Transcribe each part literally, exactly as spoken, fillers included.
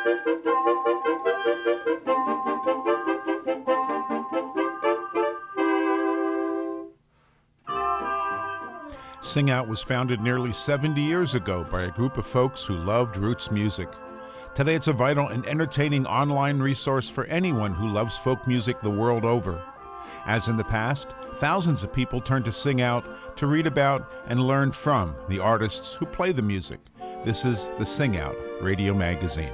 Sing Out was founded nearly seventy years ago by a group of folks who loved roots music. Today it's a vital and entertaining online resource for anyone who loves folk music the world over. As in the past, thousands of people turn to Sing Out to read about and learn from the artists who play the music. This is the Sing Out Radio Magazine.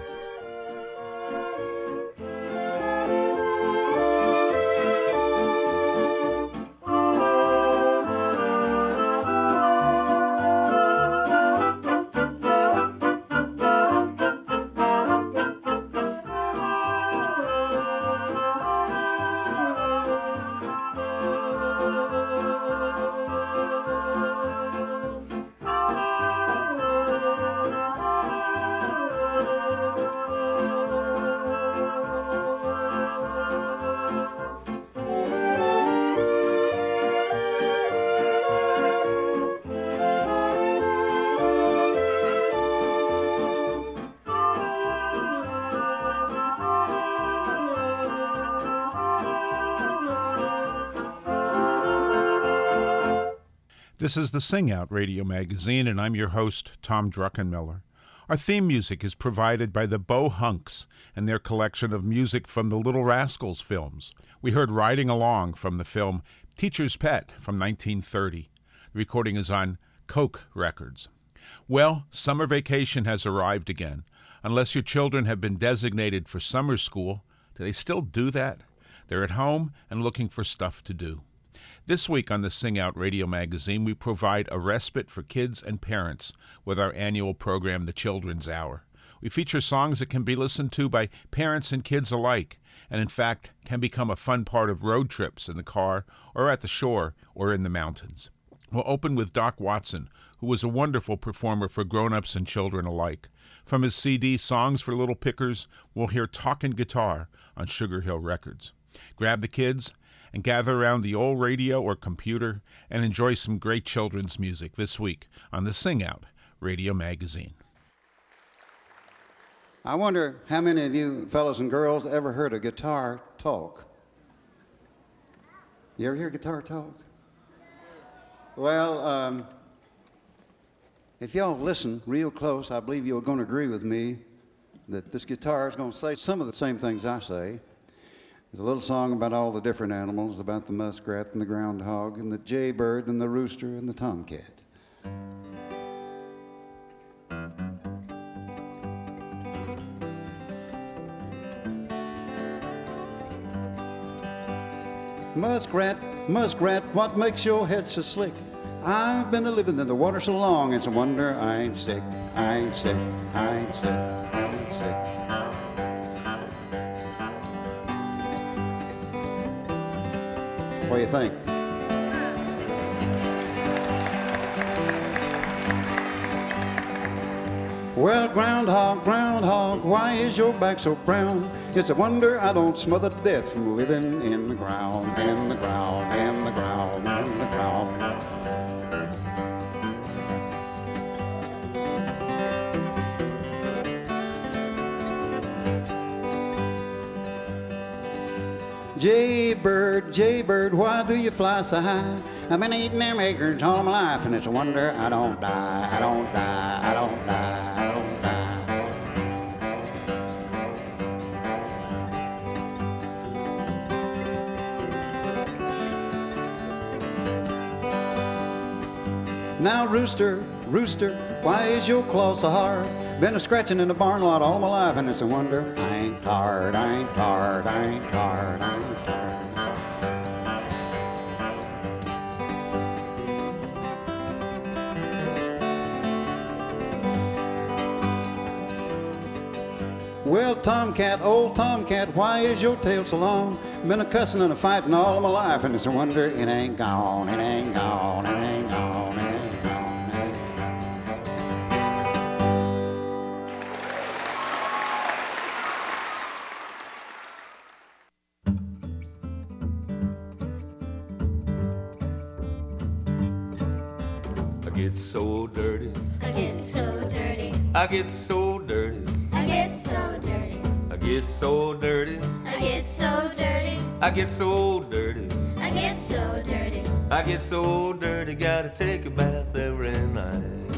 This is the Sing Out Radio Magazine, and I'm your host, Tom Druckenmiller. Our theme music is provided by the Bo Hunks and their collection of music from the Little Rascals films. We heard Riding Along from the film Teacher's Pet from nineteen thirty. The recording is on Coke Records. Well, summer vacation has arrived again. Unless your children have been designated for summer school, do they still do that? They're at home and looking for stuff to do. This week on the Sing Out Radio Magazine, we provide a respite for kids and parents with our annual program, The Children's Hour. We feature songs that can be listened to by parents and kids alike, and in fact can become a fun part of road trips in the car or at the shore or in the mountains. We'll open with Doc Watson, who was a wonderful performer for grown-ups and children alike. From his C D, Songs for Little Pickers, we'll hear Talkin' Guitar on Sugar Hill Records. Grab the kids and gather around the old radio or computer and enjoy some great children's music this week on the Sing Out Radio Magazine. I wonder how many of you fellas and girls ever heard a guitar talk? You ever hear guitar talk? Well, um, if y'all listen real close, I believe you're going to agree with me that this guitar is going to say some of the same things I say. There's a little song about all the different animals, about the muskrat and the groundhog and the jaybird and the rooster and the tomcat. Muskrat, muskrat, what makes your head so slick? I've been a-living in the water so long, it's a wonder I ain't sick, I ain't sick, I ain't sick, I ain't sick. What do you think? Well, groundhog, groundhog, why is your back so brown? It's a wonder I don't smother to death from living in the ground, in the ground, in the ground, in the ground. Jaybird, jaybird, why do you fly so high? I've been eating them acorns all my life, and it's a wonder I don't die, I don't die, I don't die, I don't die. Now, rooster, rooster, why is your claw so hard? Been a scratching in the barn lot all my life, and it's a wonder I ain't tired, I ain't tired, I ain't tired, I ain't tired. Well, Tomcat, old Tomcat, why is your tail so long? Been a cussing and a fighting all of my life, and it's a wonder it ain't gone, it ain't gone, it ain't gone, it ain't gone. I get so dirty. I get so dirty. I get so dirty. I get so dirty. get so dirty. I get so dirty. I get so dirty. I get so dirty. I get so dirty, gotta take a bath every night.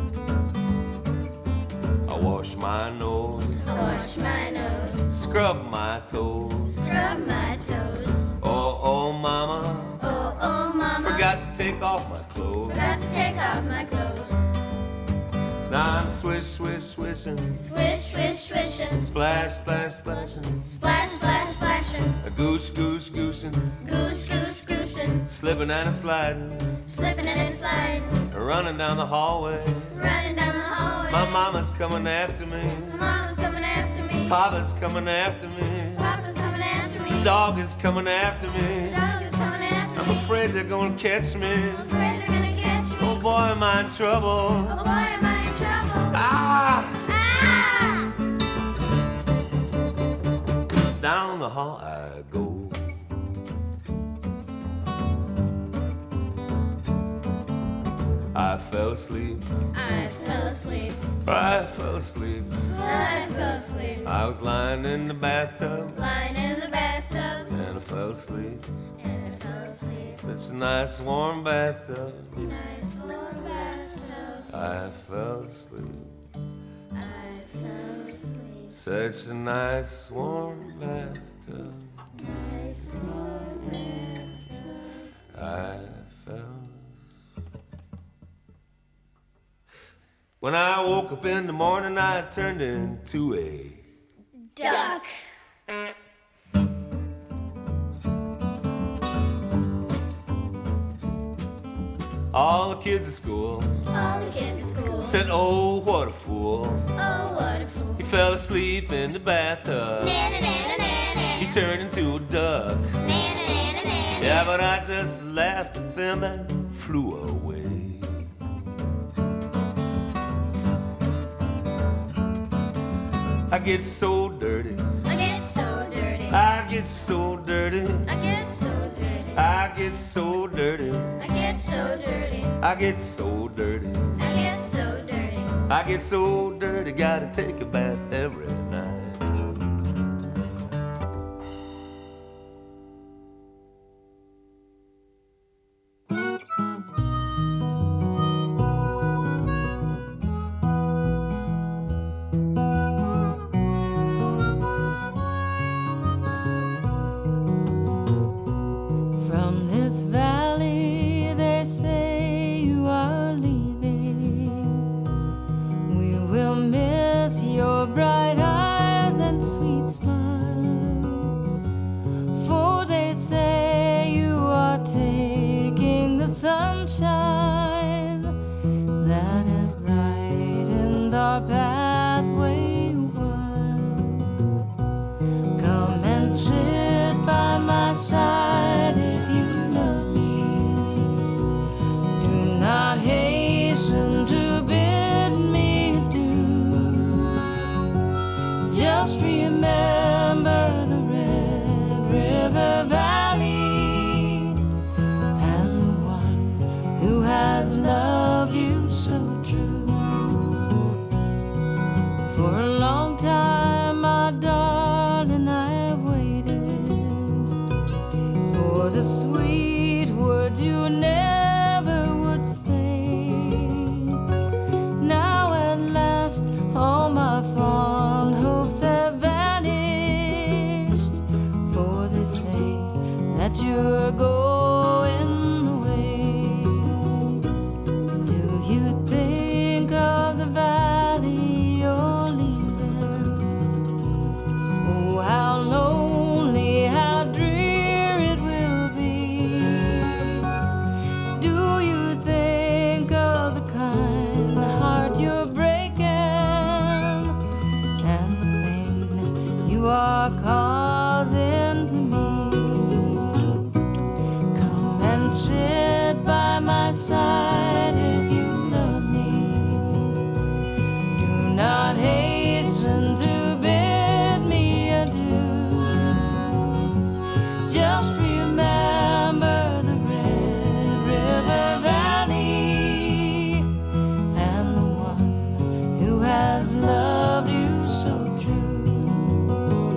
I wash my nose. I wash my nose. Scrub my toes. Scrub my toes. Oh, oh, mama. Oh, oh, mama. Forgot to take off my clothes. Forgot to take off my clothes. Now I'm swish, swish, swishing. Swish, swish, swishing. Splash, splash, splashing. Splash, splash, splashing. A goose, goose, goosing. Goose, goose, goosing. Slipping and a sliding. Slipping and sliding. Running down the hallway. Running down the hallway. My mama's coming after me. Mama's coming after me. Papa's coming after me. Papa's coming after me. The dog is coming after me. The dog is coming after I'm me. afraid they're gonna catch me. I'm afraid they're gonna catch me. Oh boy, am I in trouble. Oh boy, am I in trouble. Ah! Ah! Down the hall I go. I fell asleep. I fell asleep. I fell asleep. I fell asleep. I was lying in the bathtub Lying in the bathtub. and I fell asleep. And I fell asleep. Such a nice warm bathtub. Nice warm bathtub. I fell asleep. I fell asleep. Such a nice warm bathtub. Nice warm bathtub. I fell. When I woke up in the morning, I turned into a Duck. all the kids at school All the kids at school. said, "Oh, what a fool! Oh, what a fool. He fell asleep in the bathtub. Na na na na na. He turned into a duck." Na na na na na. Yeah, but I just laughed at them and flew away. I get so dirty. I get so dirty. I get so dirty. I get so dirty. I get so dirty. I get so dirty. I get so dirty. I get so dirty. I get so dirty, gotta take a bath every night. From this valley, they say you are leaving. We will miss your bright eyes and sweet smile. For they say you are taking the sunshine that has brightened our pathway wide. Come and sit by my side if you love me. Do not hasten to bid me adieu. Just remember the Red River Valley and the one who has loved you so true. For a long time, my darling, I have waited for the sweet words you never would say. Now at last, all my fond hopes have vanished, for they say that you're going away. Do you think of the valley you're leaving? Oh, how lonely, how drear it will be. Do you think of the kind heart you're breaking and the pain you are causing to me? Come and sit by my side if you love me. Do not hasten to bid me adieu. Just remember the Red River Valley and the one who has loved you so true.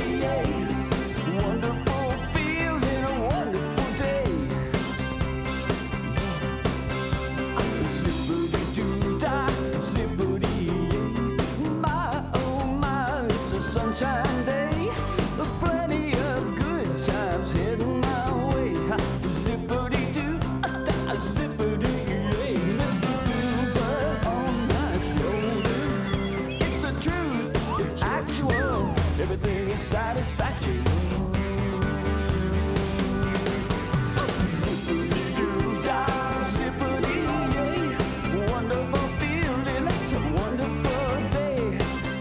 yeah. Wonderful feeling, a wonderful day. Zippity-doo-dah, zippity-yay. My, oh my, it's a sunshine day. Plenty of good times heading my way. Zippity-doo-dah, zippity-yay. Mister Bluebird on my shoulder. It's the truth, it's actual. Everything is satisfaction. Zippity-doo-dah, zippity-yay. Wonderful feeling, it's a wonderful day.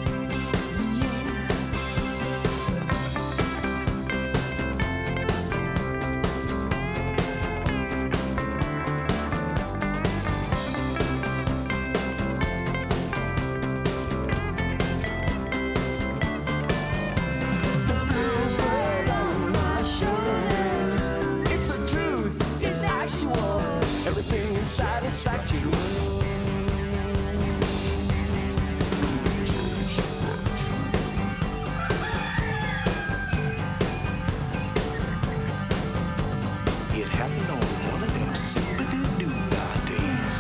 Bluebird on my shoulder. It's the truth, it's actual. Everything is satisfaction. It happened on one of them zippity-doo-dah days.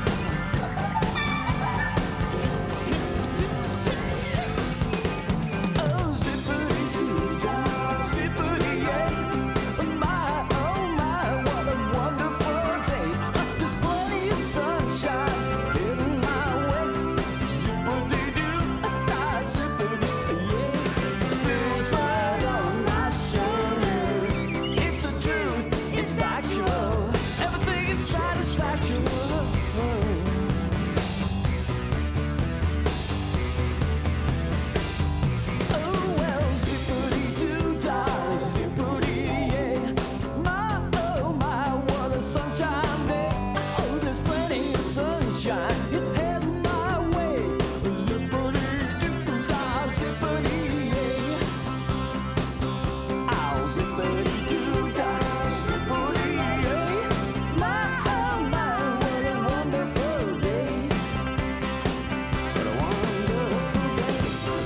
Oh, zippity-doo-dah, zippity-yay. My, oh my, what a wonderful day. There's plenty of sunshine heading my way. Zippity-doo-dah, zippity-yay. Bluebird on my shoulder. It's the truth, it's factual. Everything is satisfaction. Oh well, zippity-doo-dah, zippity-yay. My, oh my, what a sunshine day. Oh, there's plenty of sunshine, it's heading my way. Zippity-doo-dah, zippity-yay. Oh, zippity-doo-dah, zippity-yay. My, oh my, what a wonderful day. What a wonderful day.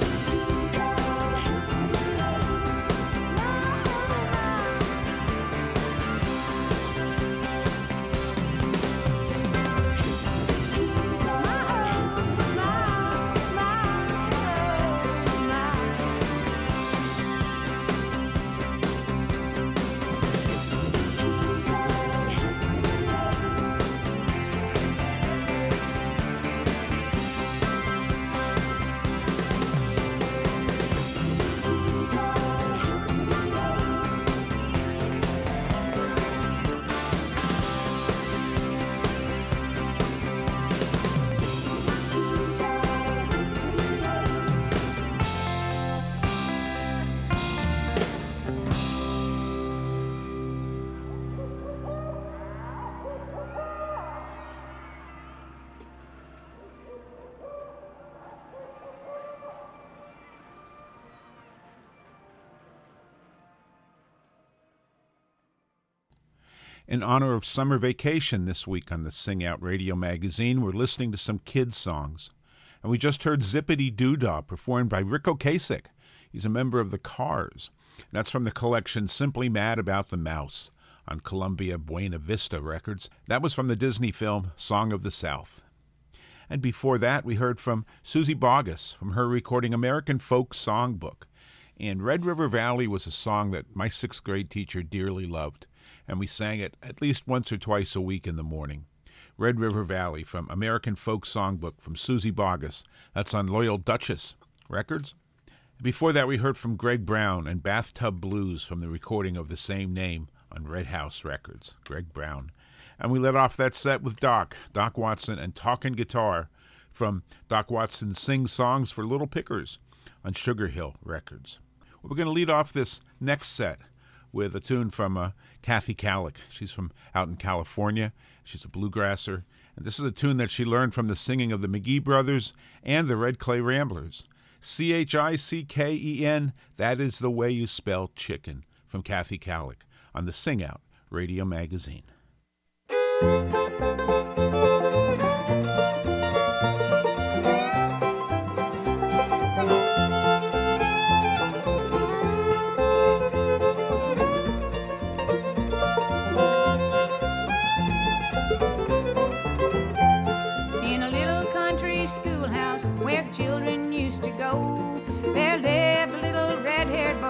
In honor of summer vacation this week on the Sing Out Radio magazine, we're listening to some kids' songs. And we just heard Zippity-Doo-Dah performed by Rick Ocasek. He's a member of the Cars. That's from the collection Simply Mad About the Mouse on Columbia Buena Vista Records. That was from the Disney film Song of the South. And before that, we heard from Susie Boggess from her recording American Folk Songbook. And Red River Valley was a song that my sixth grade teacher dearly loved, and we sang it at least once or twice a week in the morning. Red River Valley from American Folk Songbook from Susie Boggess. That's on Loyal Duchess Records. Before that, we heard from Greg Brown and Bathtub Blues from the recording of the same name on Red House Records. Greg Brown. And we let off that set with Doc, Doc Watson, and Talkin' Guitar from Doc Watson Sings Songs for Little Pickers on Sugar Hill Records. We're going to lead off this next set with a tune from uh, Kathy Kallick. She's from out in California. She's a bluegrasser. And this is a tune that she learned from the singing of the McGee Brothers and the Red Clay Ramblers. C H I C K E N, that is the way you spell chicken, from Kathy Kallick on the Sing Out Radio magazine.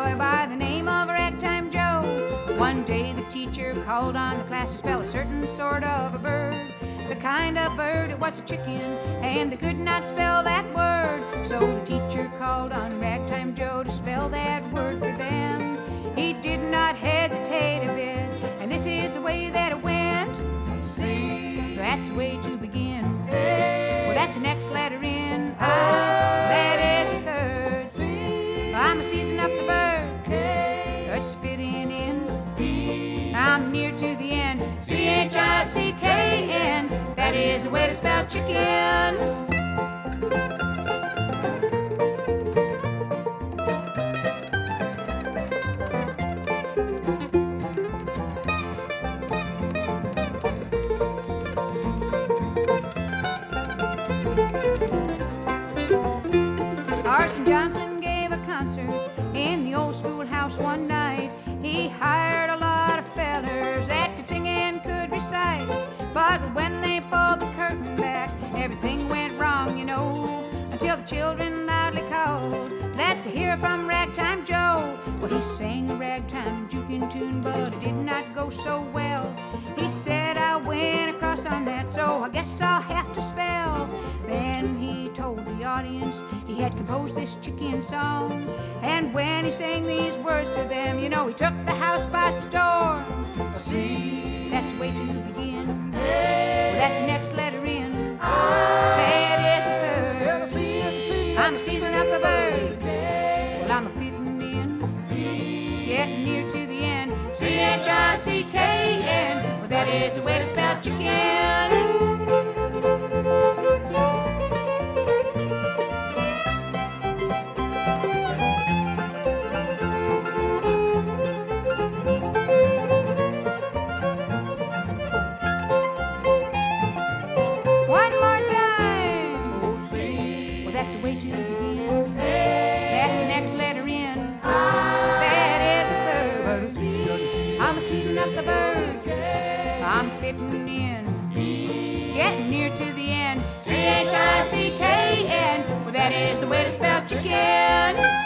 boy by the name of Ragtime Joe. One day the teacher called on the class to spell a certain sort of a bird. The kind of bird, it was a chicken, and they could not spell that word. So the teacher called on Ragtime Joe to spell that word for them. He did not hesitate a bit, and this is the way that it went. C. That's the way to begin. A. Well, that's the next letter in. O. That is the third. C. I'm a season up the bird. K. Just fitting in. B. I'm near to the end. C H I C K N. That is the way to spell chicken. Arson Johnson gave a concert in the old schoolhouse one night. He hired a lot of fellers that could sing and could recite. But when they pulled the curtain back, everything went wrong, you know, until the children loudly called that to hear from Ragtime Joe. Well, he sang a ragtime juking tune, but it did not go so well. He said, I went across on that, so I guess I'll have to spell. Then he told the audience he had composed this chicken song, and when he sang these words to them, you know, he took the house by storm. C, that's the way to begin. Well, that's the next letter in. That is the third. I'm a season up the bird. Well, I'm a fitting in. Getting near to the end. C H I C K N. Well, that is the way to spell chicken. Up the bird, I'm fitting in, getting near to the end. C H I C K N. Well, that is the way to spell chicken.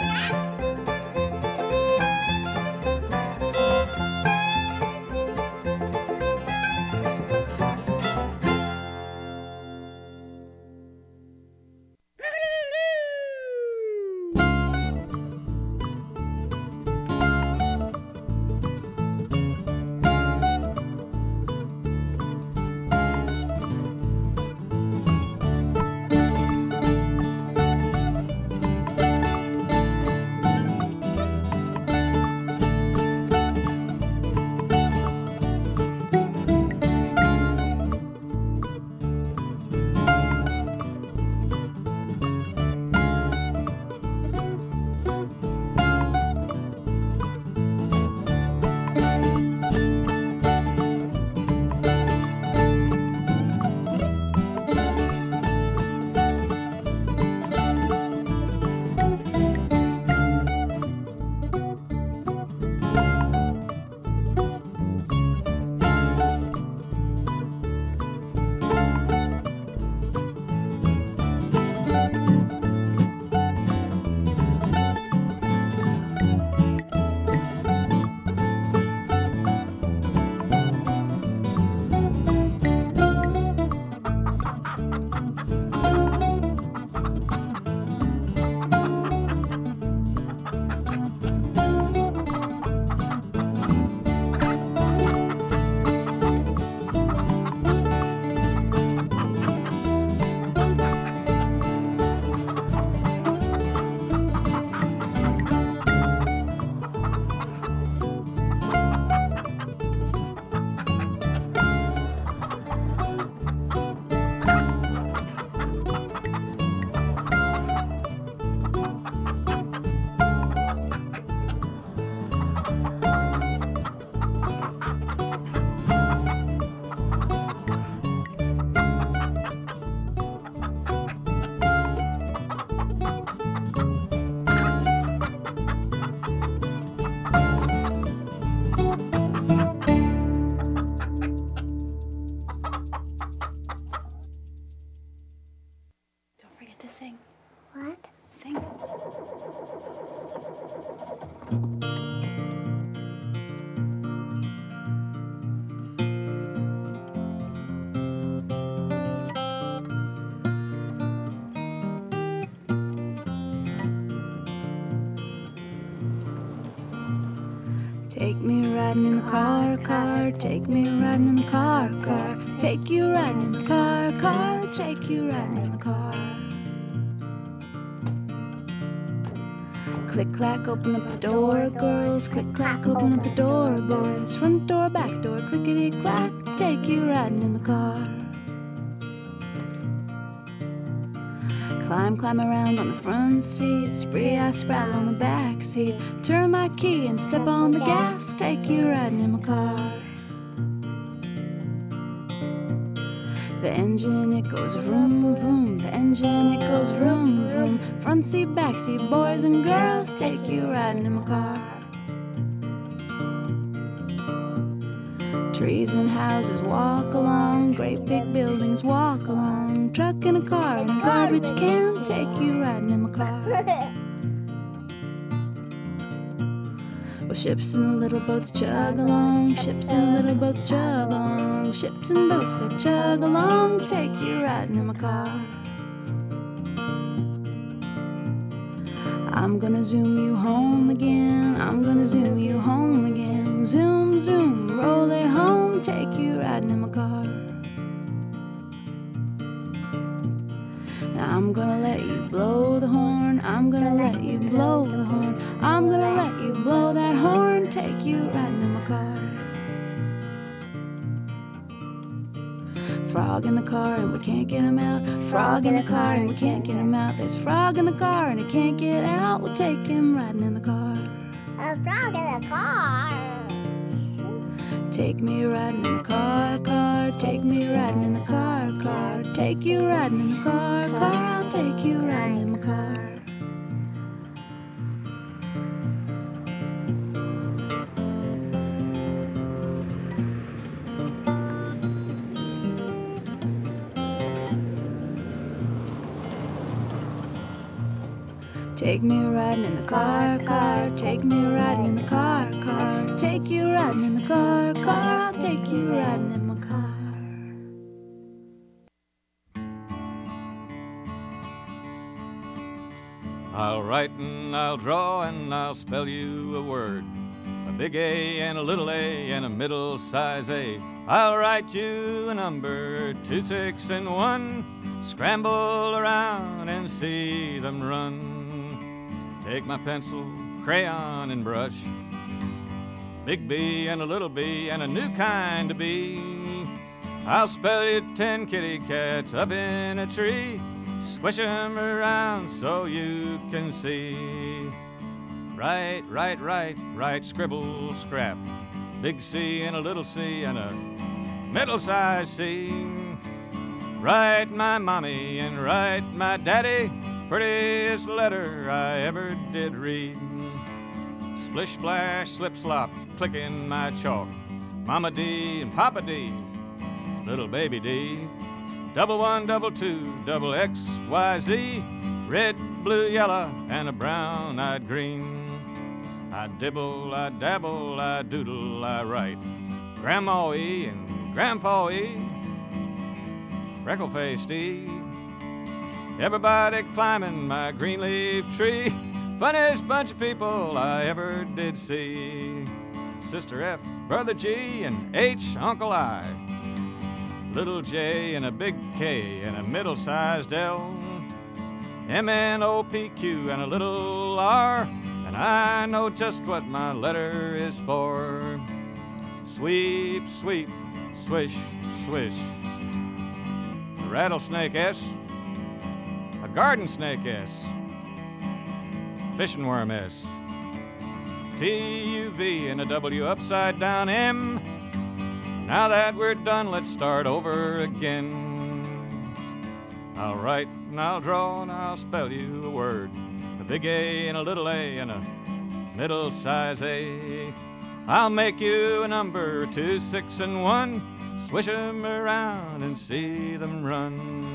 Take me riding in the car, car, take me riding in the car, car, take you riding in the car, car, take you riding in the car. Click clack, open up the door, girls, click clack, open up the door, boys, front door, back door, clickety clack, take you riding in the car. Climb, climb around on the front seat, spree, I spraddle on the back seat, turn my key and step on the gas, take you riding in my car. The engine, it goes vroom, vroom, the engine, it goes vroom, vroom, front seat, back seat, boys and girls, take you riding in my car. Trees and houses walk along, great big buildings walk along, truck and a car and a garbage can, take you riding in my car. Well, ships and little boats chug along, ships and little boats chug along, ships and boats that chug along, take you riding in my car. I'm gonna zoom you home again, I'm gonna zoom you home again, zoom, zoom, roll it home, take you riding in my car. And I'm gonna let you blow the horn, I'm gonna let you blow the horn, I'm gonna let you blow that horn, take you riding in my car. Frog in the car and we can't get him out, frog in the car and we can't get him out, there's a frog in the car and he can't get out, we'll take him riding in the car. A frog in the car. Take me riding in the car, car, take me riding in the car, car, take you riding in the car, car, I'll take you riding in my car. Take me riding in the car, car, take me riding in the car, car, take you riding in the car, car, I'll take you riding in my car. I'll write and I'll draw and I'll spell you a word, a big A and a little a and a middle size A. I'll write you a number, two, six, and one, scramble around and see them run. Take my pencil, crayon, and brush, big B and a little b and a new kind of B. I'll spell you ten kitty cats up in a tree, squish 'em around so you can see. Write, write, write, write, scribble, scrap, big C and a little c and a middle-sized C. Write my mommy and write my daddy, prettiest letter I ever did read. Splish, splash, slip, slop, clicking my chalk, Mama D and Papa D, little baby D. Double one, double two, double X, Y, Z, red, blue, yellow, and a brown-eyed green. I dibble, I dabble, I doodle, I write, Grandma E and Grandpa E, freckle-faced E. Everybody climbing my green leaf tree, funniest bunch of people I ever did see. Sister F, Brother G, and H, Uncle I, little J and a big K and a middle-sized L, M N O P Q and a little R, and I know just what my letter is for. Sweep, sweep, swish, swish. A rattlesnake S, a garden snake S, fishing worm S, T U V and a W upside down M. Now that we're done, let's start over again. I'll write and I'll draw and I'll spell you a word, a big A and a little a and a middle size A. I'll make you a number, two, six, and one, swish 'em around and see them run.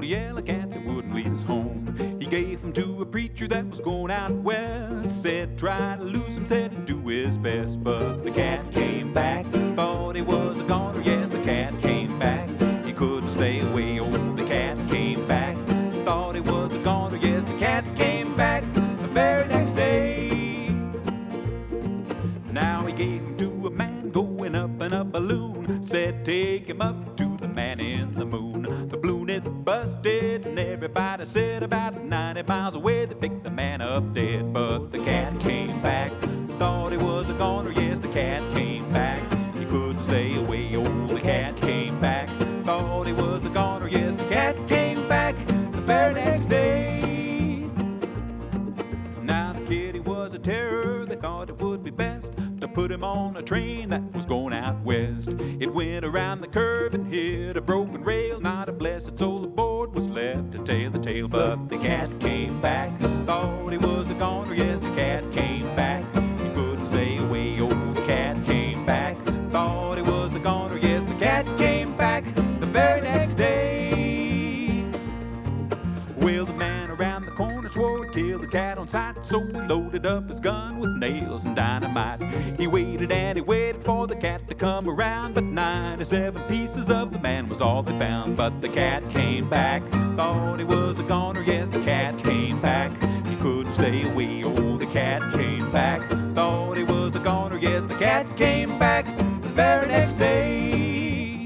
yellow cat that wouldn't lead us home. He gave him to a preacher that was going out west. Said try to lose him, said he'd do his best. But the cat came back, thought he was a goner. Yes, the cat came back, he couldn't stay away. Oh, the cat came back, thought he was a goner. Yes, the cat came back the very next day. Now he gave him to a man going up in a balloon. Said take him up to the man in the moon. The balloon it busted and everybody said about ninety miles away they picked the man up dead. But the cat came back, thought he was a goner. Yes, the cat came back, he couldn't stay away. Oh, the cat came back, thought he was a goner. Yes, the cat came back the very next day. Now the kitty was a terror, they thought it would be best to put him on a train that was going out west. It went around the curve and hit a broken rail. Not a blessed soul aboard was left to tell the tale. But the cat came back, thought he was a goner. Yes, the cat came back, he couldn't stay away. Oh, the cat came back, thought he was a goner. Yes, the cat came back the very next day. Well, the man around the corner swore he'd kill the cat on sight, so he loaded up his gun with nails and dynamite. He waited and he waited for the cat to come around, but ninety-seven pieces of the man was all they found. But the cat came back, thought he was a goner. Yes, the cat came back, he couldn't stay away. Oh, the cat came back, thought he was a goner. Yes, the cat came back the very next day.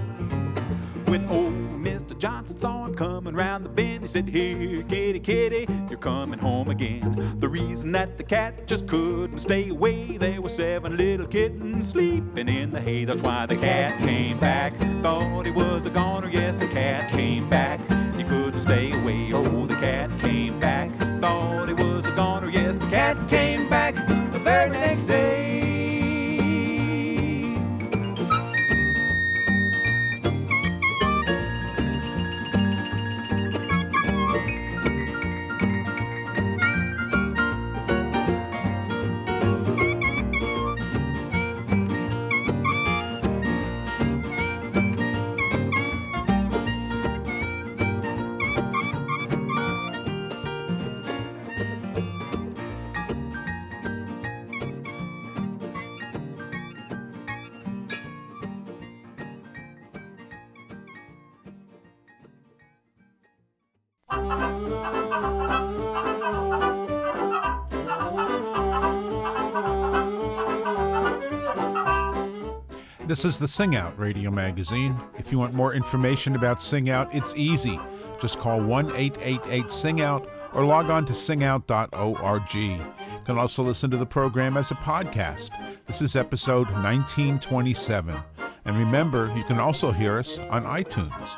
When old Mister Johnson saw him coming round the bend, he said, here, kitty, kitty, you're coming home again. The reason that the cat just couldn't stay away, there were seven little kittens sleeping in the hay. That's why the cat came back, thought he was a goner. Yes, the cat came back, he couldn't stay away. Oh, the cat came back, thought he was a goner. Yes, the cat came back the very next day. This is the Sing Out radio magazine. If you want more information about Sing Out, it's easy. Just call one eight eight eight sing out or log on to sing out dot org. You can also listen to the program as a podcast. This is episode nineteen twenty-seven. And remember, you can also hear us on iTunes.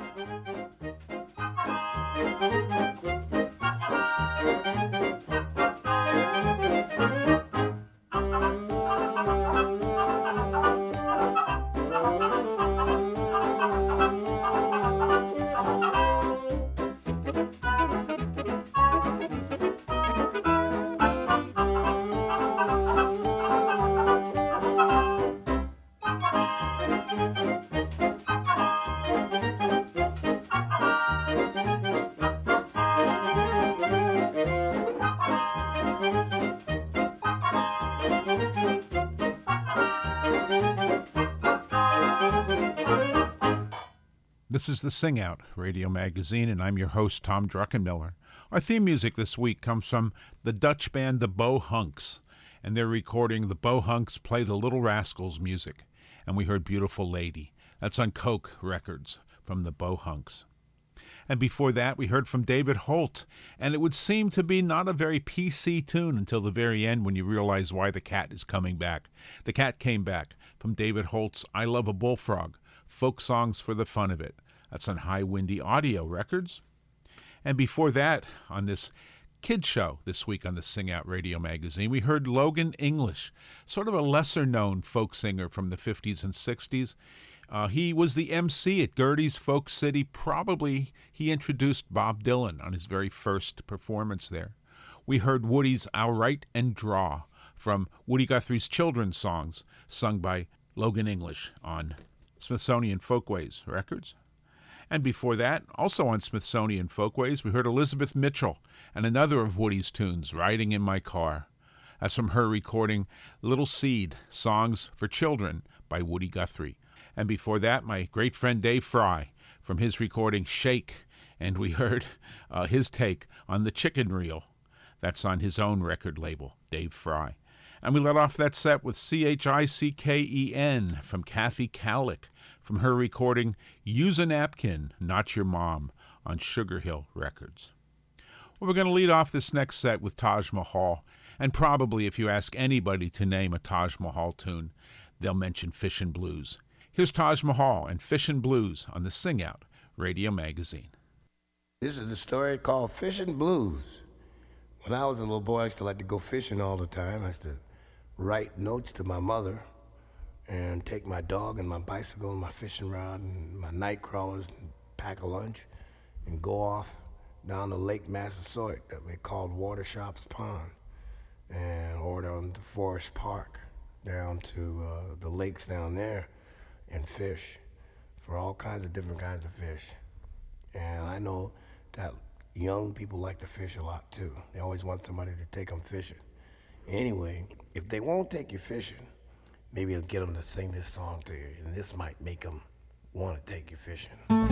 This is the Sing Out radio magazine, and I'm your host, Tom Druckenmiller. Our theme music this week comes from the Dutch band the Bo Hunks, and they're recording the Bo Hunks Play the Little Rascals music, and we heard Beautiful Lady. That's on Coke Records from the Bo Hunks. And before that, we heard from David Holt, and it would seem to be not a very P C tune until the very end when you realize why the cat is coming back. The Cat Came Back from David Holt's I Love a Bullfrog, Folk Songs for the Fun of It. That's on High Windy Audio Records. And before that, on this kid show this week on the Sing Out radio magazine, we heard Logan English, sort of a lesser-known folk singer from the fifties and sixties. Uh, he was the M C at Gertie's Folk City. Probably he introduced Bob Dylan on his very first performance there. We heard Woody's I'll Write and Draw from Woody Guthrie's children's songs, sung by Logan English on Smithsonian Folkways Records. And before that, also on Smithsonian Folkways, we heard Elizabeth Mitchell and another of Woody's tunes, Riding in My Car. That's from her recording Little Seed, Songs for Children by Woody Guthrie. And before that, my great friend Dave Fry from his recording Shake, and we heard uh, his take on the Chicken Reel. That's on his own record label, Dave Fry. And we let off that set with C H I C K E N from Kathy Cowlick from her recording Use a Napkin, Not Your Mom on Sugar Hill Records. Well, we're going to lead off this next set with Taj Mahal, and probably if you ask anybody to name a Taj Mahal tune, they'll mention Fishin' Blues. Here's Taj Mahal and Fishin' Blues on the Sing Out Radio Magazine. This is the story called Fishin' Blues. When I was a little boy, I used to like to go fishing all the time. I used to write notes to my mother and take my dog and my bicycle and my fishing rod and my night crawlers and pack a lunch and go off down to Lake Massasoit that we called Water Shops Pond, and or down to Forest Park, down to uh, the lakes down there, and fish for all kinds of different kinds of fish. And I know that young people like to fish a lot too. They always want somebody to take them fishing. Anyway, if they won't take you fishing, maybe you'll get them to sing this song to you, and this might make them want to take you fishing.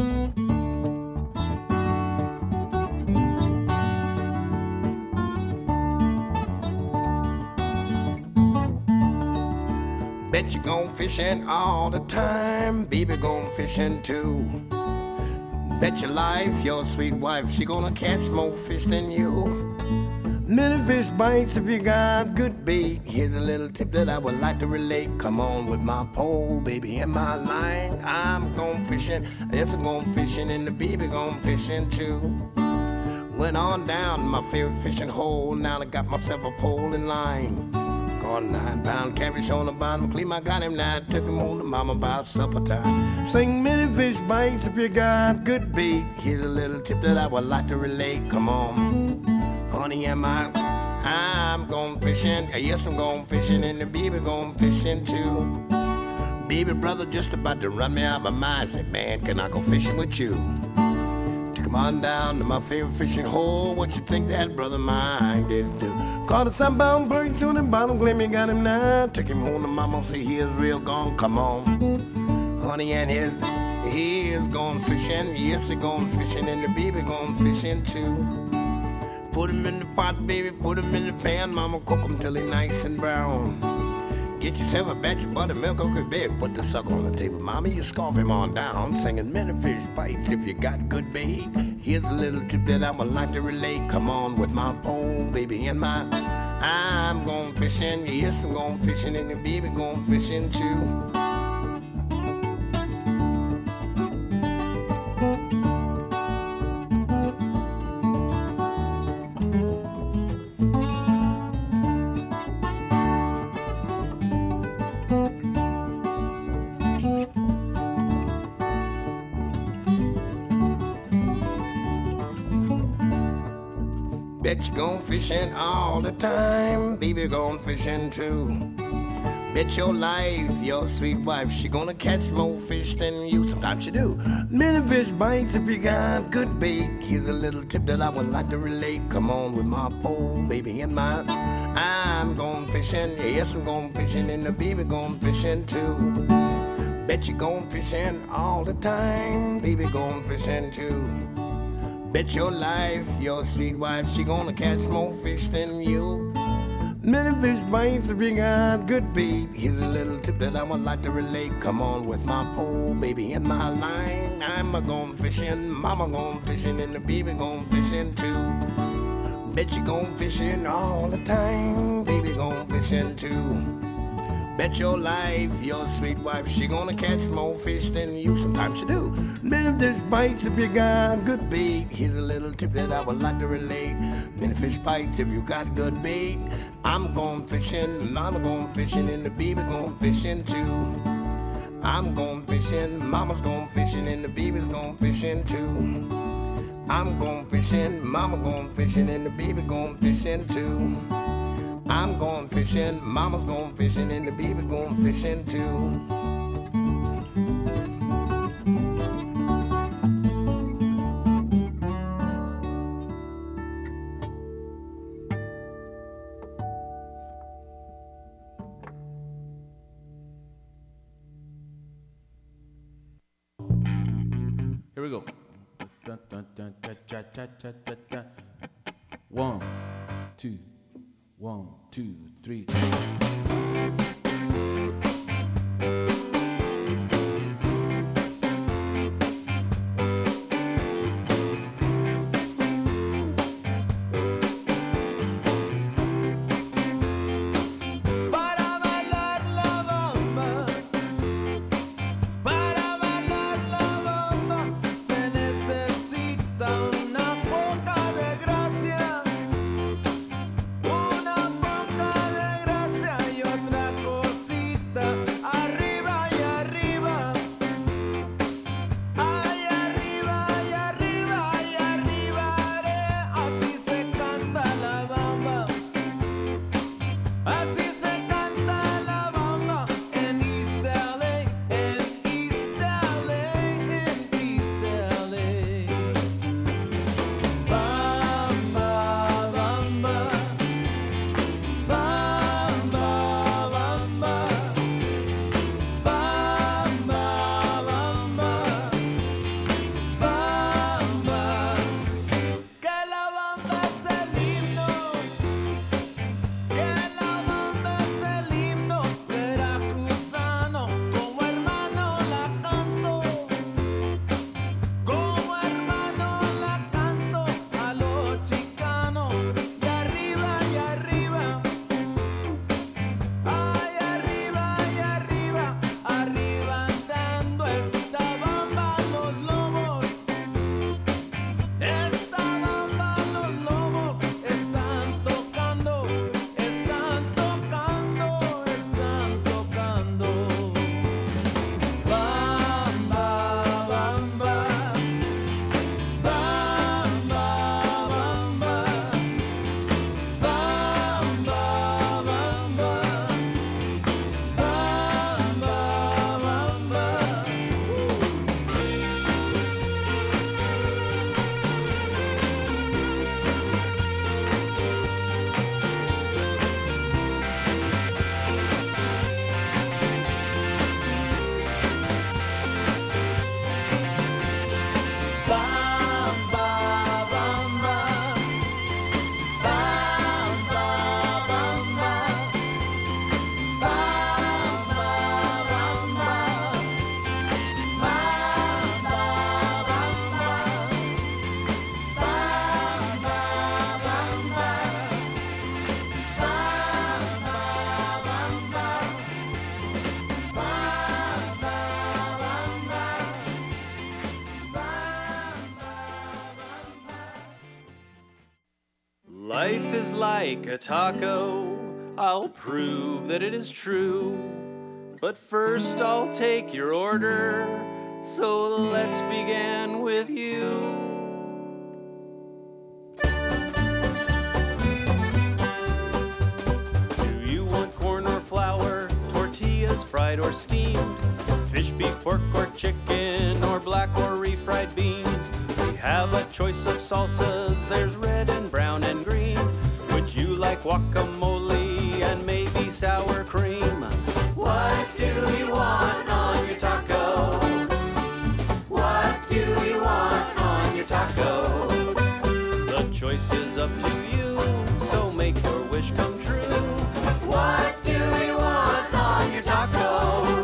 Bet you gone fishing all the time, baby gone fishing too. Bet your life, your sweet wife, she gonna catch more fish than you. Many fish bites if you got good bait. Here's a little tip that I would like to relate. Come on with my pole, baby, and my line. I'm gone fishing, yes, I'm gone fishing, and the baby gone fishing too. Went on down my favorite fishing hole, now I got myself a pole in line. Caught a nine pound catfish on the bottom, clean I got him now, took him on to mama about supper time. Sing many fish bites if you got good bait. Here's a little tip that I would like to relate. Come on, honey, am I? I'm gone fishing. Yes, I'm gone fishing, and the baby gone fishing too. Baby brother just about to run me out of my mind. Said, man, can I go fishing with you? Took him on down to my favorite fishing hole. What you think that brother mine did do? Caught a sunbound bird to the bottom, claim he got him now. Took him home to mama, say he is real gone. Come on, honey, and his he is gone fishing. Yes, he gone fishing, and the baby gone fishing too. Put him in the pot, baby, put him in the pan. Mama cook him till he nice and brown. Get yourself a batch of buttermilk, okay, baby, put the sucker on the table. Mama, you scarf him on down, singing many fish bites if you got good bait. Here's a little tip that I would like to relate. Come on with my pole, baby, and my I'm gone fishing. Yes, I'm gone fishing, and the baby gone fishing too. Bet you gone fishing all the time, baby gone fishing too. Bet your life, your sweet wife, she gonna catch more fish than you. Sometimes she do. Many fish bites if you got good bait. Here's a little tip that I would like to relate. Come on with my pole, baby, and my I'm gone fishing. Yes, I'm gone fishing, and the baby gone fishing too. Bet you gone fishing all the time, baby gone fishing too. Bet your life, your sweet wife, she gonna catch more fish than you. Many fish bites if you got good bait. Here's a little tip that I would like to relate. Come on with my pole, baby, and my line. I'm a gone fishing, mama gone fishing, and the baby gone fishing too. Bet you gone fishing all the time, baby gone fishing too. Bet your life, your sweet wife, she gonna catch more fish than you. Sometimes she do. Many fish bites if you got good bait. Here's a little tip that I would like to relate. Many fish bites if you got good bait. I'm going fishing, mama going fishing, and the baby going fishing too. I'm going fishing, mama's going fishing, and the baby's going fishing too. I'm going fishing, mama going fishing, and the baby going fishing too. I'm going fishing, mama's going fishing, and the baby going fishing too. we go. Dun, dun, dun, dun, dun, dun, dun, dun, dun. One, two, one, two, three. Life is like a taco, I'll prove that it is true. But first I'll take your order, so let's begin with you. Do you want corn or flour, tortillas fried or steamed, fish, beef, pork or chicken, or black or refried beans? We have a choice of salsas, there's red and brown and green. Would you like guacamole and maybe sour cream? What do you want on your taco? What do you want on your taco? The choice is up to you, so make your wish come true. What do you want on your taco?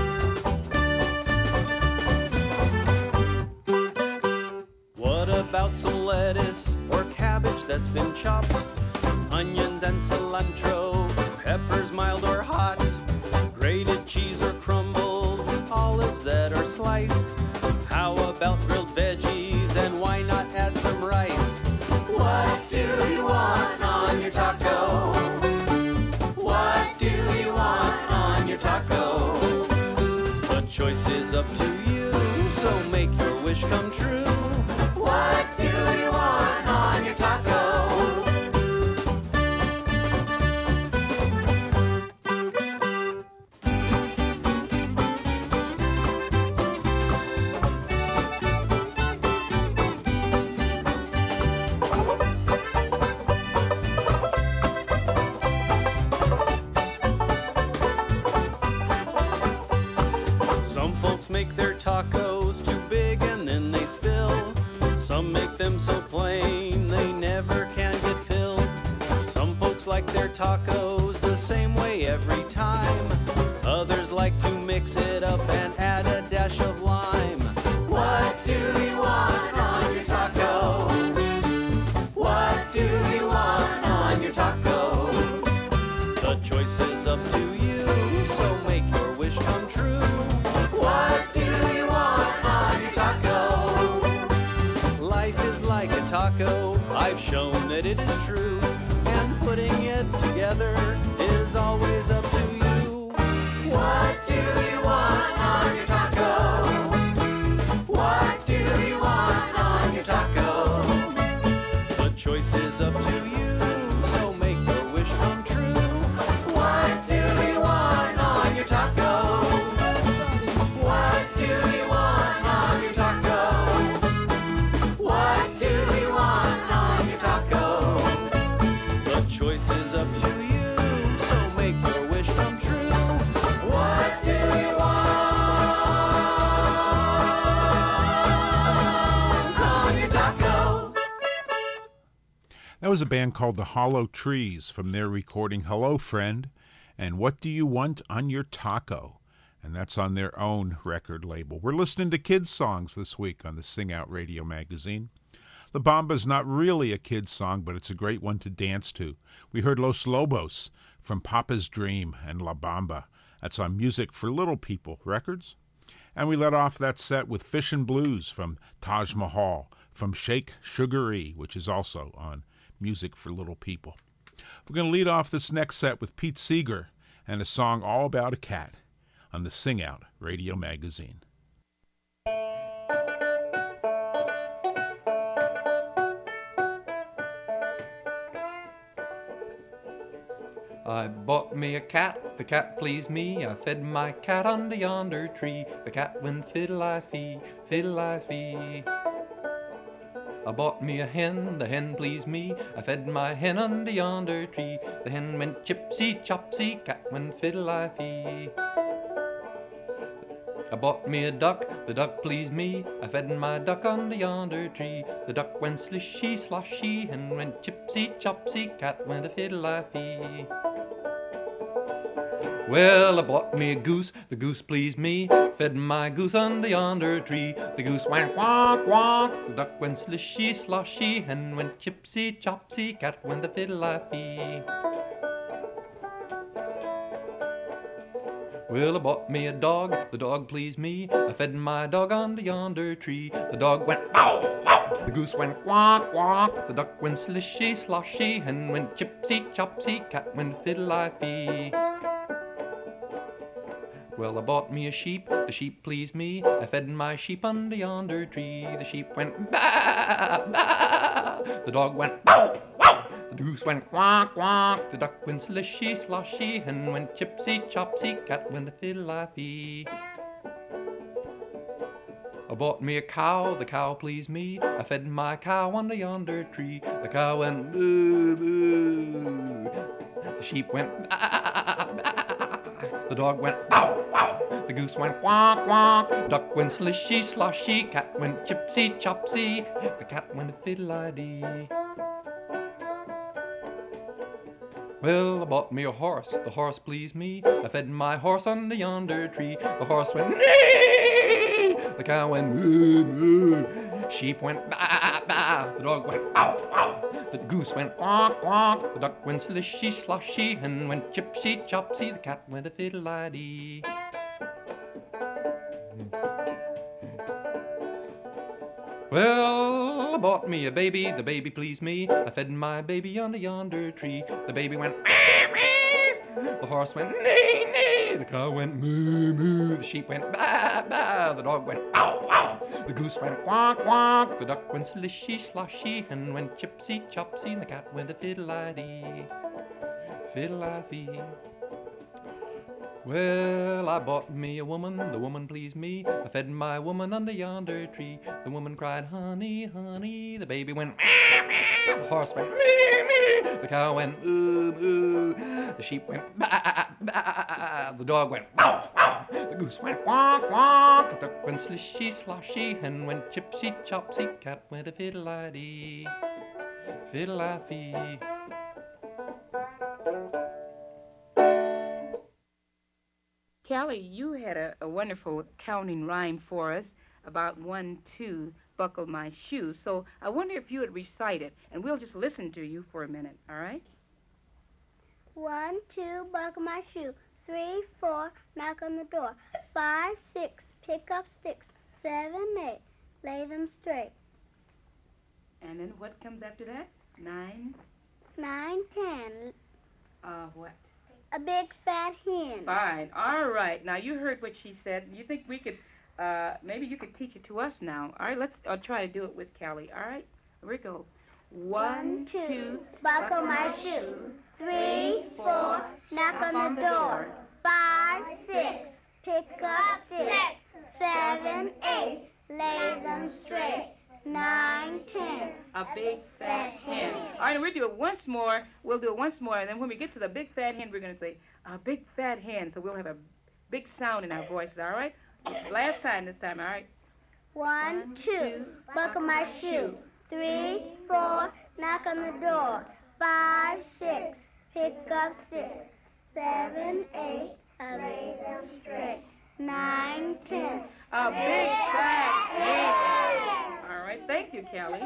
What about some lettuce or cabbage that's been chopped? Onions and cilantro, peppers mild or hot, grated cheese or crumbled, olives that are sliced. How about grilled veggies, and why not add some rice? What do you want on your taco? What do you want on your taco? The choice is up to you, so make your wish come true. What do you want on your taco? Some folks make their tacos too big and then they Some make them so plain they never can get filled. Some folks like their tacos the same way every time. Others like to mix it up and add a dash of lime. What do you want on your taco? What do you want on your taco? The choice is up to you, so make your wish come true. What do you want on your taco? Life is like a taco, I've shown that it is true. And putting it together is always up to you. What do you want on your taco? What do you want on your taco? The choice is up to you, so make your wish come true. What do you want on your taco? What do you want on your taco? What do you want on your taco? The choice is up to you, so make your wish come true. What do you want on your taco? That was a band called the Hollow Trees from their recording Hello Friend and What Do You Want on Your Taco? And that's on their own record label. We're listening to kids' songs this week on the Sing Out Radio magazine. La Bamba's not really a kid's song, but it's a great one to dance to. We heard Los Lobos from Papa's Dream and La Bamba. That's on Music for Little People Records. And we let off that set with Fishin' Blues from Taj Mahal, from Shake Sugaree, which is also on Music for Little People. We're going to lead off this next set with Pete Seeger and a song all about a cat on the Sing Out Radio magazine. I bought me a cat, the cat pleased me. I fed my cat under yonder tree. The cat went fiddle-I-fee, fiddle-I-fee. I bought me a hen, the hen pleased me. I fed my hen under yonder tree. The hen went chipsy-chopsy, cat went fiddle-I-fee. I bought me a duck, the duck pleased me. I fed my duck under yonder tree. The duck went slishy-sloshy, hen went chipsy-chopsy, cat went a fiddle-I-fee. Well, I bought me a goose, the goose pleased me. Fed my goose under yonder tree. The goose went quack, quack. The duck went slishy, sloshy, hen went chipsy, chopsy, cat went a fiddle-I-fee. Well, I bought me a dog, the dog pleased me. I fed my dog under yonder tree. The dog went ow, ow. The goose went quack, quack. The duck went slishy, sloshy, hen went chipsy, chopsy, cat went fiddle-I-fee. Well, I bought me a sheep, the sheep pleased me. I fed my sheep under yonder tree. The sheep went ba, ba. The dog went bow, wow. The goose went quack, quack. The duck went slishy, sloshy, hen went chipsy, chopsy, cat went a fiddle-I-fee. I bought me a cow, the cow pleased me. I fed my cow under yonder tree. The cow went boo, boo. The sheep went ba, ba. The dog went bow, wow. The goose went quack, quack. Duck went slishy, sloshy. Cat went chipsy, chopsy. The cat went a fiddle-I-dee. Well, I bought me a horse. The horse pleased me. I fed my horse under yonder tree. The horse went neigh. The cow went moo, moo. Sheep went ba, ba. The dog went ow, ow. The goose went quack, quack. The duck went slishy, sloshy, hen went chipsy, chopsy. The cat went a fiddle-I-dee. Well, I bought me a baby, the baby pleased me. I fed my baby under yonder tree. The baby went meow, meow. The horse went neigh, neigh. The cow went moo, moo. The sheep went ba, ba. The dog went ow, ow. The goose went quack, quack. The duck went slishy, sloshy, hen went chipsy, chopsy, and the cat went a fiddle-I-dee, fiddle-I-fee. Well, I bought me a woman, the woman pleased me. I fed my woman under yonder tree. The woman cried, honey, honey. The baby went meow, meow. The horse went mee, mee. The cow went moo, moo. The sheep went ba, bah. The dog went wow, wow. The goose went quack, quack. The duck went slishy, sloshy. Hen went chipsy, chopsy. Cat went a fiddle-i-dee, fiddle-i-fee. Callie, you had a, a wonderful counting rhyme for us about one, two, buckle my shoe. So I wonder if you would recite it, and we'll just listen to you for a minute, all right? One, two, buckle my shoe. Three, four, knock on the door. Five, six, pick up sticks. Seven, eight, lay them straight. And then what comes after that? Nine? Nine, ten. Uh, what? A big fat hen. Fine. All right. Now, you heard what she said. You think we could, uh, maybe you could teach it to us now. All right, let's I'll try to do it with Callie. All right? Here we go. One, two, two buckle my shoe. Three, four, knock on the door. Five, six, pick up six. Seven, eight, lay them straight. Nine, ten. A big fat hen. All right, we'll do it once more. We'll do it once more, and then when we get to the big fat hen, we're going to say, a big fat hen. So we'll have a big sound in our voices, all right? Last time this time, all right? One, One two, two, buckle my shoe. Three, four, knock on the door. Five, six, pick up six. Seven, eight, I lay them straight. Nine, ten. A big fat hen. All right, thank you, Callie.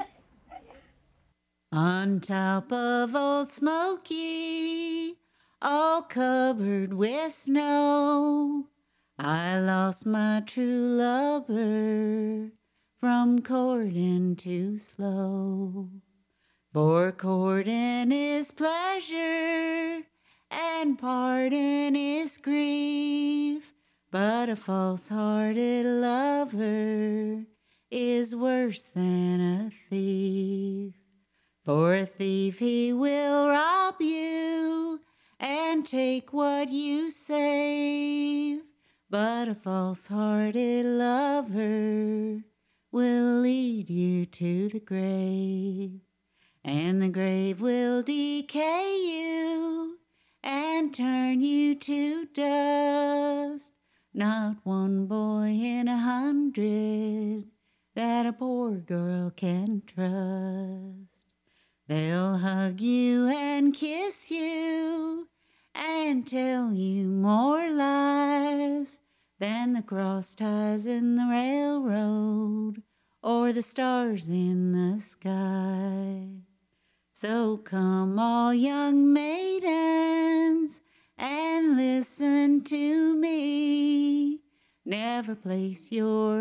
On top of Old Smoky, all covered with snow, I lost my true lover from courting too slow. For courting is pleasure and parting is grief, but a false-hearted lover is worse than a thief. For a thief he will rob you and take what you save, but a false-hearted lover will lead you to the grave, and the grave will decay you and turn you to dust. Not one boy in a hundred that a poor girl can trust. They'll hug you and kiss you and tell you more lies than the cross ties in the railroad or the stars in the sky. So come all young maidens and listen to me. Never place your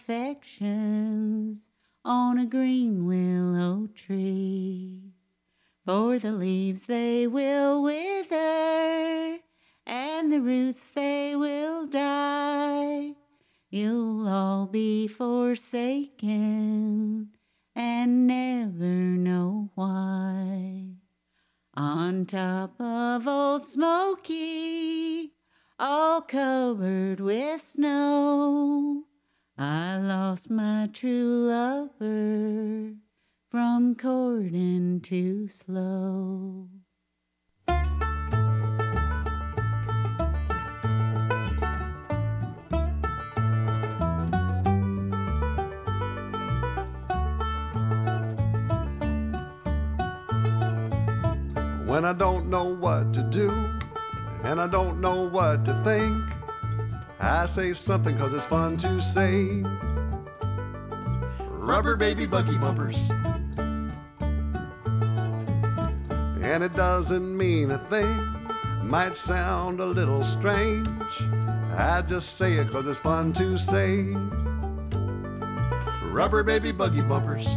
affections on a green willow tree, for the leaves they will wither and the roots they will die. You'll all be forsaken and never know why. On top of Old Smoky, all covered with snow, I lost my true lover from courting too slow. When I don't know what to do and I don't know what to think, I say something 'cause it's fun to say. Rubber baby buggy bumpers. And it doesn't mean a thing, might sound a little strange. I just say it 'cause it's fun to say. Rubber baby buggy bumpers.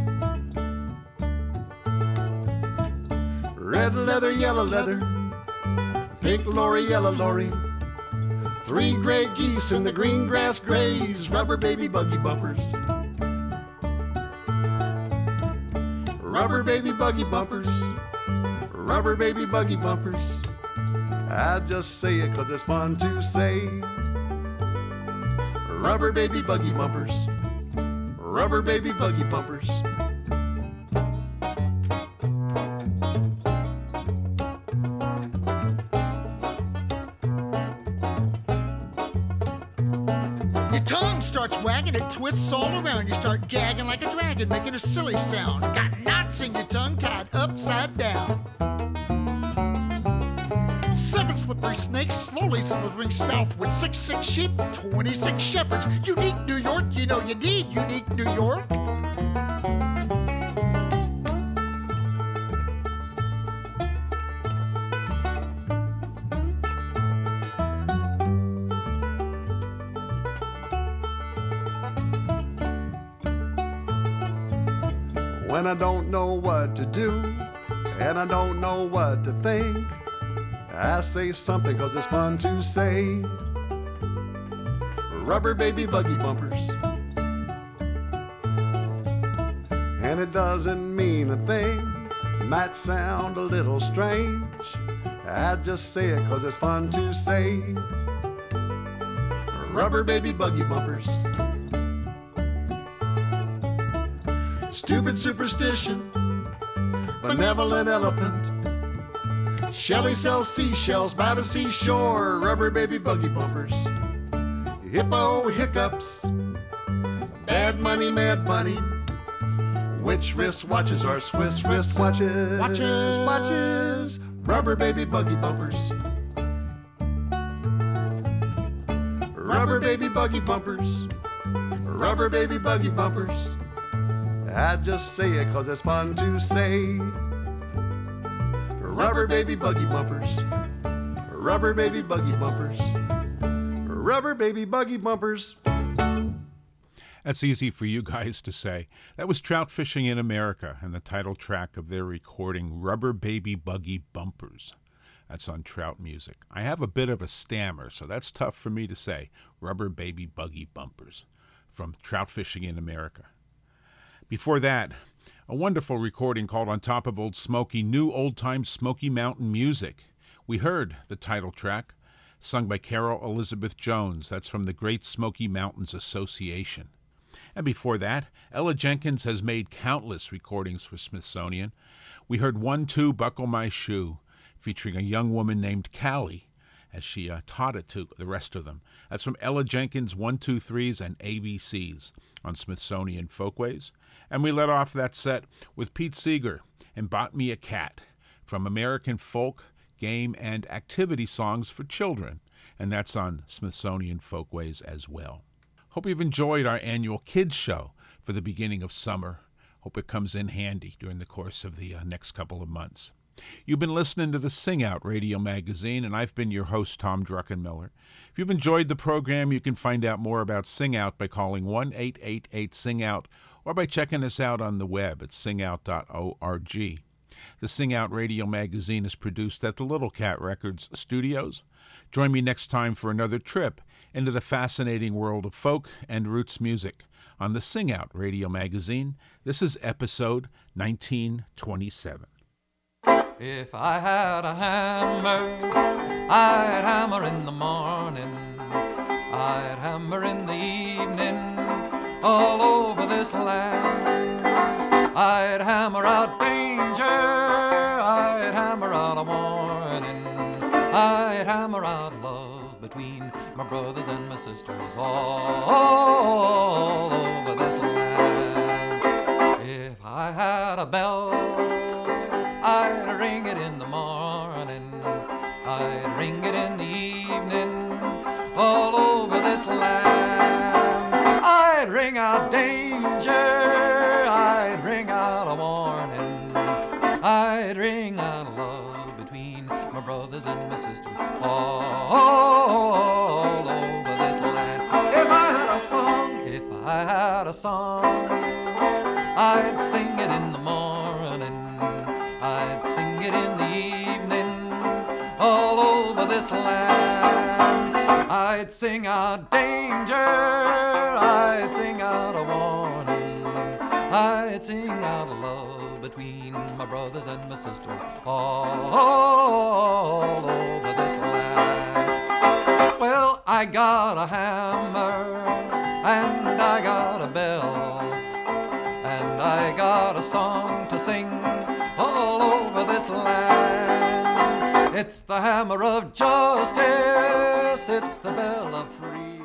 Red leather, yellow leather, pink lorry, yellow lorry. Three gray geese in the green grass graze, rubber baby buggy bumpers. Rubber baby buggy bumpers, rubber baby buggy bumpers. I just say it 'cause it's fun to say. Rubber baby buggy bumpers, rubber baby buggy bumpers. Your tongue starts wagging, it twists all around. You start gagging like a dragon, making a silly sound. Got knots in your tongue tied upside down. Seven slippery snakes slowly slithering southward. Six sick sheep, twenty-six shepherds. Unique New York, you know you need unique New York. When I don't know what to do and I don't know what to think, I say something 'cause it's fun to say. Rubber baby buggy bumpers. And it doesn't mean a thing, might sound a little strange. I just say it 'cause it's fun to say. Rubber baby buggy bumpers. Stupid superstition, benevolent elephant. Shelley sells seashells by the seashore. Rubber baby buggy bumpers. Hippo hiccups. Bad money, mad bunny. Which wrist watches are Swiss wrist watches? Watches, watches. Rubber baby buggy bumpers. Rubber baby buggy bumpers. Rubber baby buggy bumpers. I just say it 'cause it's fun to say. Rubber baby buggy bumpers. Rubber baby buggy bumpers. Rubber baby buggy bumpers. That's easy for you guys to say. That was Trout Fishing in America and the title track of their recording, Rubber Baby Buggy Bumpers. That's on Trout Music. I have a bit of a stammer, so that's tough for me to say. Rubber Baby Buggy Bumpers from Trout Fishing in America. Before that, a wonderful recording called On Top of Old Smoky, new old-time Smoky Mountain music. We heard the title track, sung by Carol Elizabeth Jones. That's from the Great Smoky Mountains Association. And before that, Ella Jenkins has made countless recordings for Smithsonian. We heard One Two Buckle My Shoe, featuring a young woman named Callie, as she uh, taught it to the rest of them. That's from Ella Jenkins' One Two Threes and A B Cs on Smithsonian Folkways. And we let off that set with Pete Seeger and Bought Me a Cat from American Folk, Game, and Activity Songs for Children. And that's on Smithsonian Folkways as well. Hope you've enjoyed our annual kids show for the beginning of summer. Hope it comes in handy during the course of the uh, next couple of months. You've been listening to the Sing Out Radio Magazine, and I've been your host, Tom Druckenmiller. If you've enjoyed the program, you can find out more about Sing Out by calling one eight eight eight sing out or by checking us out on the web at sing out dot org. The Sing Out Radio Magazine is produced at the Little Cat Records studios. Join me next time for another trip into the fascinating world of folk and roots music on the Sing Out Radio Magazine. This is episode nineteen twenty-seven. If I had a hammer, I'd hammer in the morning, I'd hammer in the evening, all over this land. I'd hammer out danger, I'd hammer out a warning, I'd hammer out love between my brothers and my sisters, all over this land. If I had a bell, I'd ring it in the morning, I'd ring it in the evening, all over this land. I'd ring out danger, I'd ring out a warning, I'd ring out love between my brothers and my sisters, all over this land. If I had a song, if I had a song, I'd sing it in the morning, I'd sing it in the evening, all over this land. I'd sing out danger, I'd sing out a warning, I'd sing out love between my brothers and my sisters, all over this land. Well, I got a hammer, and I got a bell, and I got a song to sing all over this land. It's the hammer of justice, it's the bell of freedom.